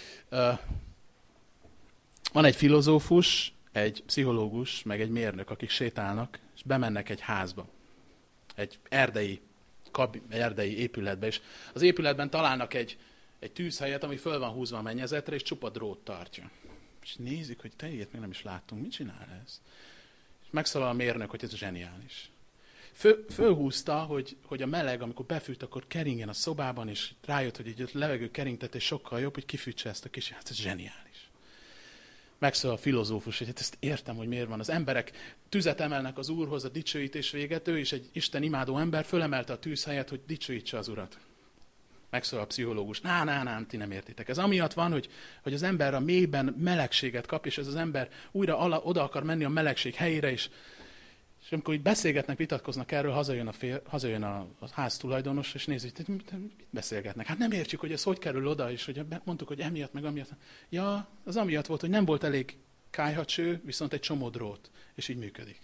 Van egy filozófus, egy pszichológus, meg egy mérnök, akik sétálnak, és bemennek egy házba. Egy erdei épületbe, és az épületben találnak egy tűzhelyet, ami föl van húzva a mennyezetre, és csupa drót tartja. És nézik, hogy te ilyet még nem is láttunk, mit csinál ez? És megszólal a mérnök, hogy ez zseniális. Fölhúzta, hogy a meleg, amikor befűt, akkor keringjen a szobában, és rájött, hogy egy levegő keringtetés sokkal jobb, hogy kifűtse ezt a kis, hát ez zseniális. Megszólal a filozófus, hogy hát ezt értem, hogy miért van. Az emberek tüzet emelnek az Úrhoz a dicsőítés véget, ő is egy Isten imádó ember, fölemelte a tűz helyett, hogy dicsőítse az Urat. Megszólal a pszichológus, ti nem értitek. Ez amiatt van, hogy az ember a mélyben melegséget kap, és ez az ember újra oda akar menni a melegség helyére, és amikor így beszélgetnek, vitatkoznak erről, hazajön a ház tulajdonos, és nézi, hogy mit beszélgetnek. Hát nem értjük, hogy ez hogy kerül oda, és hogy mondtuk, hogy emiatt, meg amiatt. Ja, az amiatt volt, hogy nem volt elég kályhacső, viszont egy csomó drót, és így működik.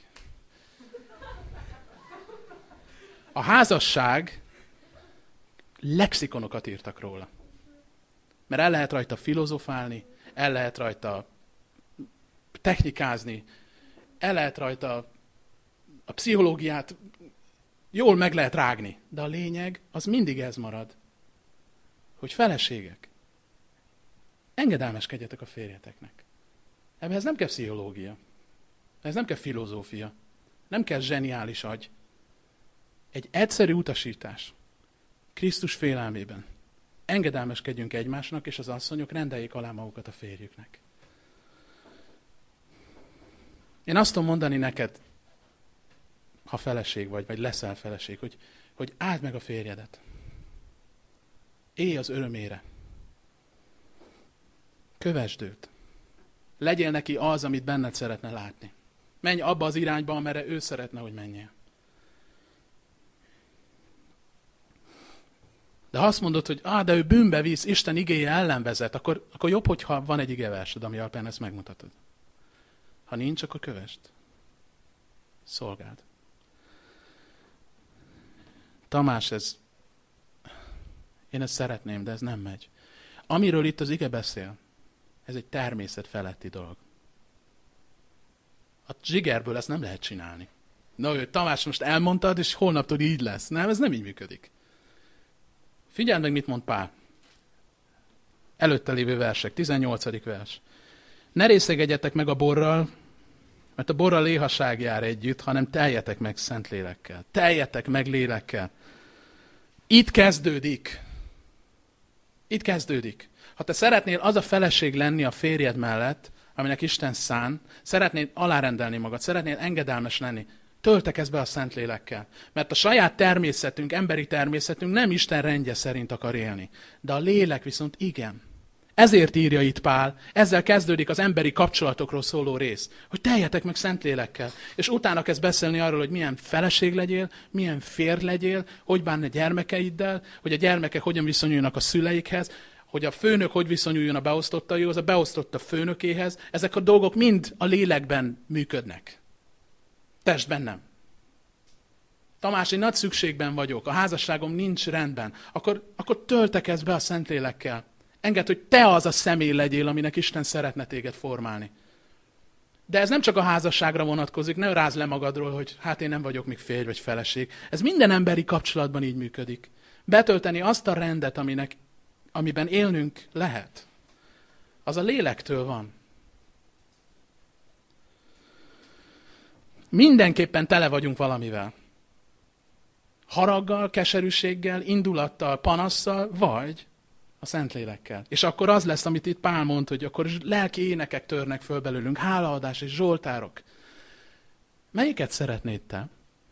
A házasság lexikonokat írtak róla. Mert el lehet rajta filozofálni, el lehet rajta technikázni, el lehet rajta a pszichológiát jól meg lehet rágni. De a lényeg az mindig ez marad, hogy feleségek, engedelmeskedjetek a férjeteknek. Ebben nem kell pszichológia, ez nem kell filozófia, nem kell zseniális agy. Egy egyszerű utasítás. Krisztus félelmében. Engedelmeskedjünk egymásnak, és az asszonyok rendeljék alá magukat a férjüknek. Én azt tudom mondani neked, ha feleség vagy leszel feleség, hogy áld meg a férjedet. Élj az örömére. Kövesd őt. Legyél neki az, amit benned szeretne látni. Menj abba az irányba, amerre ő szeretne, hogy menjél. De ha azt mondod, hogy de ő bűnbe visz, Isten igéje ellen vezet, akkor jobb, hogyha van egy igeversed, ami alapján ezt megmutatod. Ha nincs, akkor kövesd. Szolgáld. Tamás, én ezt szeretném, de ez nem megy. Amiről itt az ige beszél, ez egy természet feletti dolog. A zsigerből ezt nem lehet csinálni. Tamás, most elmondtad, és holnaptól így lesz. Nem, ez nem így működik. Figyeld meg, mit mond Pál. Előtte lévő versek, 18. vers. Ne részegedjetek meg a borral, mert a borral éhasság jár együtt, hanem teljetek meg Szentlélekkel. Teljetek meg lélekkel. Itt kezdődik. Itt kezdődik. Ha te szeretnél az a feleség lenni a férjed mellett, aminek Isten szán, szeretnél alárendelni magad, szeretnél engedelmes lenni, töltekezz be a Szentlélekkel. Mert a saját természetünk, emberi természetünk nem Isten rendje szerint akar élni. De a lélek viszont igen. Ezért írja itt Pál, ezzel kezdődik az emberi kapcsolatokról szóló rész, hogy teljetek meg Szentlélekkel. És utána kezd beszélni arról, hogy milyen feleség legyél, milyen férj legyél, hogy bánni a gyermekeiddel, hogy a gyermekek hogyan viszonyulnak a szüleikhez, hogy a főnök hogy viszonyuljon a beosztottaihoz, a beosztott a főnökéhez. Ezek a dolgok mind a lélekben működnek. Testben nem. Tamás, én nagy szükségben vagyok, a házasságom nincs rendben. Akkor töltekezz be a Szentlélekkel. Engedd, hogy te az a személy legyél, aminek Isten szeretne téged formálni. De ez nem csak a házasságra vonatkozik, ne rázd le magadról, hogy én nem vagyok még férj vagy feleség. Ez minden emberi kapcsolatban így működik. Betölteni azt a rendet, amiben élnünk lehet. Az a lélektől van. Mindenképpen tele vagyunk valamivel. Haraggal, keserűséggel, indulattal, panasszal, vagy a Szentlélekkel. És akkor az lesz, amit itt Pál mond, hogy akkor lelki énekek törnek föl belőlünk, hálaadás és zsoltárok. Melyiket szeretnéd te?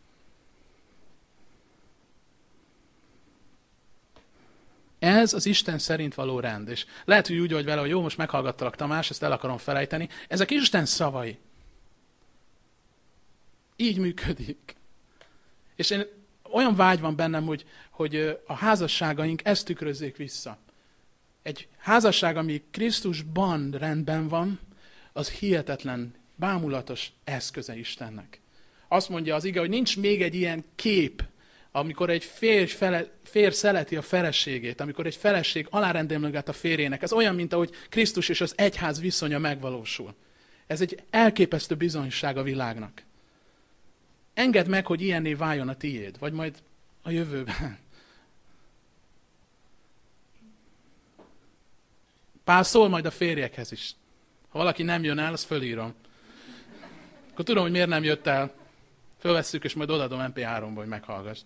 Ez az Isten szerint való rend. És lehet, hogy úgy vagy vele, hogy jó, most meghallgattalak, Tamás, ezt el akarom felejteni. Ezek Isten szavai. Így működik. És olyan vágy van bennem, hogy a házasságaink ezt tükrözzék vissza. Egy házasság, ami Krisztusban rendben van, az hihetetlen, bámulatos eszköze Istennek. Azt mondja az ige, hogy nincs még egy ilyen kép, amikor egy férj szeleti a feleségét, amikor egy feleség alárendeli magát a férjének. Ez olyan, mint ahogy Krisztus és az egyház viszonya megvalósul. Ez egy elképesztő bizonyság a világnak. Engedd meg, hogy ilyenné váljon a tiéd, vagy majd a jövőben. Pál szól majd a férjekhez is. Ha valaki nem jön el, azt fölírom. Akkor tudom, hogy miért nem jött el. Fölvesszük, és majd odaadom MP3-ba, hogy meghallgass.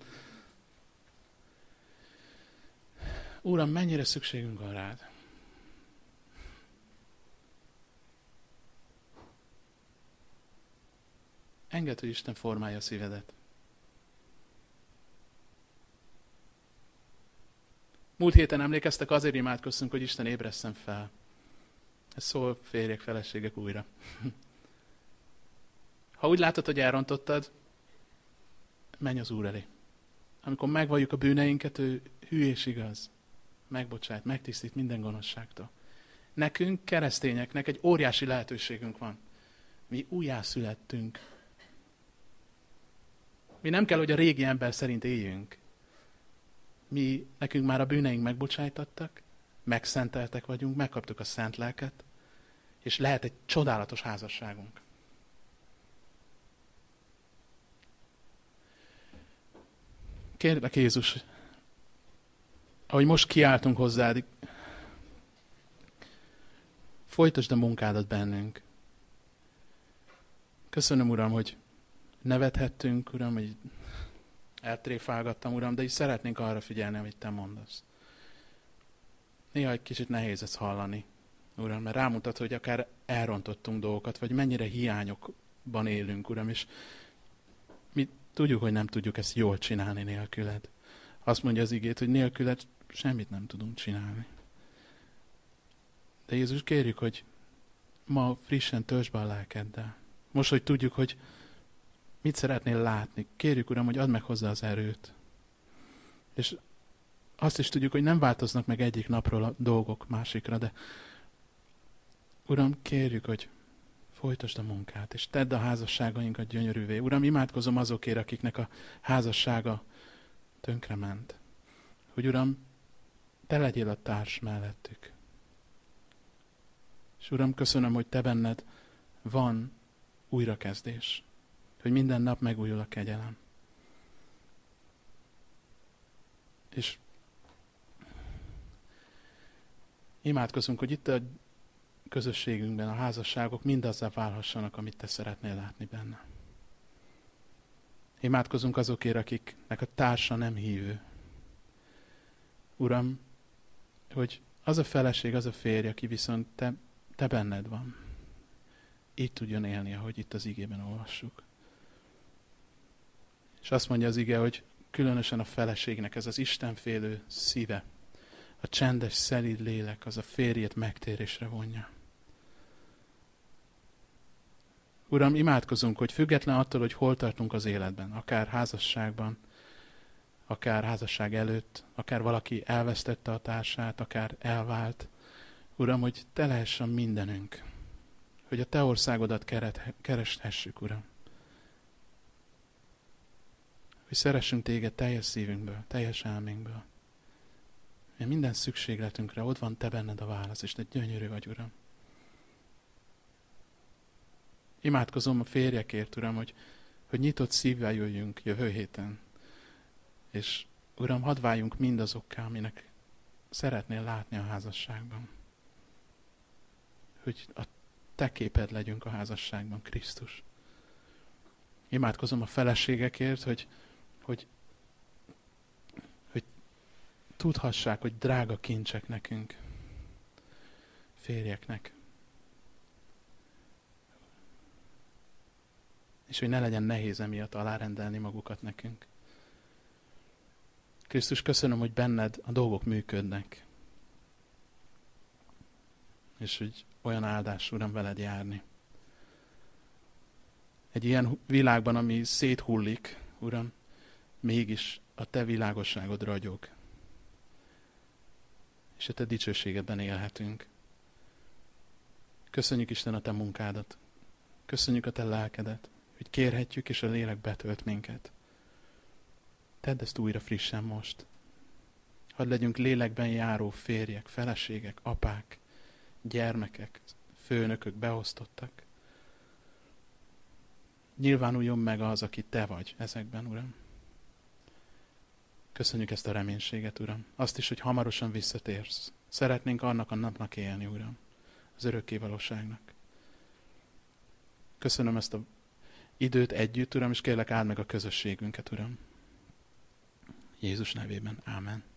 Uram, mennyire szükségünk van rád? Engedd, hogy Isten formálja a szívedet. Múlt héten emlékeztek, azért imádkoztunk, hogy Isten ébresszen fel. Ez szól férjek, feleségek újra. Ha úgy látod, hogy elrontottad, menj az Úr elé. Amikor megvalljuk a bűneinket, ő hű és igaz. Megbocsát, megtisztít minden gonoszságtól. Nekünk, keresztényeknek egy óriási lehetőségünk van. Mi újjászülettünk. Mi nem kell, hogy a régi ember szerint éljünk. Nekünk már a bűneink megbocsájtattak, megszenteltek vagyunk, megkaptuk a szent lelket, és lehet egy csodálatos házasságunk. Kérlek, Jézus, ahogy most kiáltunk hozzád, folytasd a munkádat bennünk. Köszönöm, Uram, hogy nevethettünk, Uram, hogy eltréfálgattam, Uram, de is szeretnénk arra figyelni, amit Te mondasz. Néha egy kicsit nehéz ezt hallani, Uram, mert rámutat, hogy akár elrontottunk dolgokat, vagy mennyire hiányokban élünk, Uram, és mi tudjuk, hogy nem tudjuk ezt jól csinálni nélküled. Azt mondja az igét, hogy nélküled semmit nem tudunk csinálni. De Jézus, kérjük, hogy ma frissen töltsd be a lelkeddel. Most, hogy tudjuk, hogy mit szeretnél látni, kérjük, Uram, hogy add meg hozzá az erőt. És azt is tudjuk, hogy nem változnak meg egyik napról a dolgok másikra, de Uram, kérjük, hogy folytasd a munkát, és tedd a házasságainkat gyönyörűvé. Uram, imádkozom azokért, akiknek a házassága tönkrement. Hogy Uram, Te legyél a társ mellettük. És Uram, köszönöm, hogy Te benned van újrakezdés. Hogy minden nap megújul a kegyelem. És imádkozunk, hogy itt a közösségünkben a házasságok mindazzá válhassanak, amit Te szeretnél látni benne. Imádkozunk azokért, akiknek a társa nem hívő. Uram, hogy az a feleség, az a férj, aki viszont te benned van. Így tudjon élni, ahogy itt az igében olvassuk. És azt mondja az ige, hogy különösen a feleségnek ez az istenfélő szíve, a csendes, szelíd lélek, az a férjét megtérésre vonja. Uram, imádkozunk, hogy független attól, hogy hol tartunk az életben, akár házasságban, akár házasság előtt, akár valaki elvesztette a társát, akár elvált. Uram, hogy Te lehessen mindenünk, hogy a Te országodat kereshessük, Uram. Hogy szeressünk Téged teljes szívünkből, teljes elménkből. Mert minden szükségletünkre ott van Te benned a válasz, és Te gyönyörű vagy, Uram. Imádkozom a férjekért, Uram, hogy nyitott szívvel jöjjünk jövő héten. És Uram, hadd váljunk mindazokká, aminek szeretnél látni a házasságban. Hogy a Te képed legyünk a házasságban, Krisztus. Imádkozom a feleségekért, hogy tudhassák, hogy drága kincsek nekünk, férjeknek. És hogy ne legyen nehéz emiatt alárendelni magukat nekünk. Krisztus, köszönöm, hogy benned a dolgok működnek. És hogy olyan áldás, Uram, veled járni. Egy ilyen világban, ami széthullik, Uram, mégis a Te világosságod ragyog. És a Te dicsőségedben élhetünk. Köszönjük, Isten, a Te munkádat. Köszönjük a Te lelkedet, hogy kérhetjük, és a lélek betölt minket. Tedd ezt újra frissen most. Hadd legyünk lélekben járó férjek, feleségek, apák, gyermekek, főnökök, beosztottak. Nyilvánuljon meg az, aki Te vagy ezekben, Uram. Köszönjük ezt a reménységet, Uram. Azt is, hogy hamarosan visszatérsz. Szeretnénk annak a napnak élni, Uram. Az örökké valóságnak. Köszönöm ezt a időt együtt, Uram, és kérlek áld meg a közösségünket, Uram. Jézus nevében. Ámen.